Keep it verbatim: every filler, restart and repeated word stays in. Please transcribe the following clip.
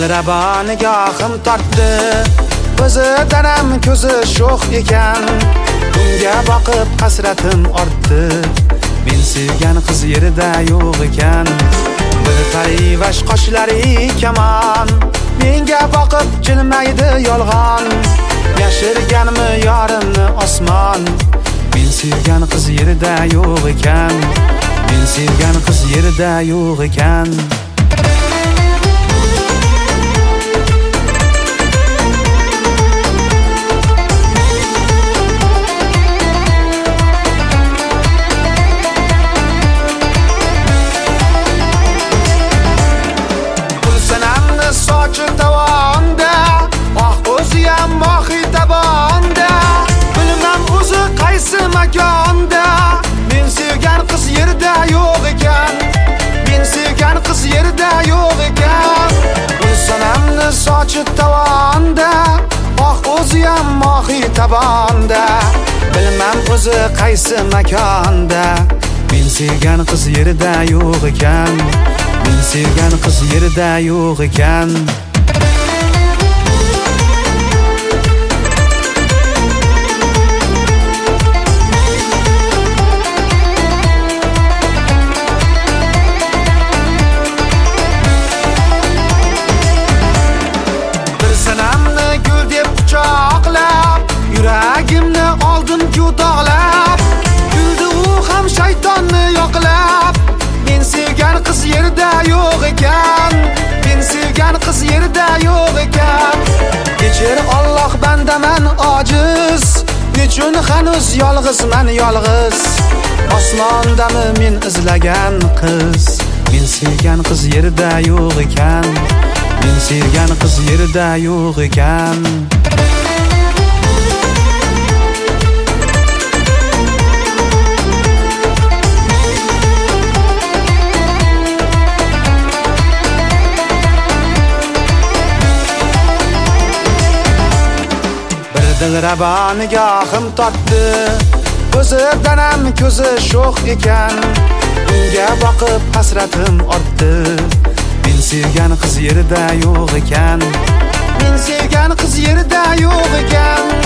Dilrabo nigohim tortdi, o'zidan ham ko'zi sho'x ekan. Unga boqib hasratim ortdi, men sevgan qiz yerida yo'q ekan. Bir parivash qoshlari kamon, menga boqib jilmaydi yolg'on. Yashirganmi yorimni osmon, men sevgan qiz yerida yo'q ekan. Men sevgan qiz yerida yo'q ekan. Sochi tavonda, ah o'ziyam mohi tabonda. Bilmam o'zi qaysi makonda, men sevgan qiz yerda yo'q ekan. Men sevgan qiz yerda yo'q ekan. Sanamni sochi tavonda, ah o'ziyam mohi tabonda. Bilmam o'zi qaysi makonda, men sevgan qiz yerda yo'q ekan. Men sevgan qiz yerida yo'q ekan. Bir sanamni gul deb quchoqlab, yuragimni oldim dog'lab. Kuldi u ham shaytonni yoqlab. Men sevgan qiz yerda yo'q ekan. Men sevgan qiz yerda yo'q ekan. Kechir Alloh, bandaman ojiz. Nechun hanuz yolg'izman yolg'iz. Osmondami men izlagan qiz. Men sevgan qiz yerda yo'q ekan. Men sevgan qiz yerda yo'q ekan. Dilrabo nigohim tortdi, o'zidan ham ko'zi sho'x ekan. Unga boqib hasratim ortdi, men sevgan qiz yerida yo'q ekan. Men sevgan qiz yerida yo'q ekan.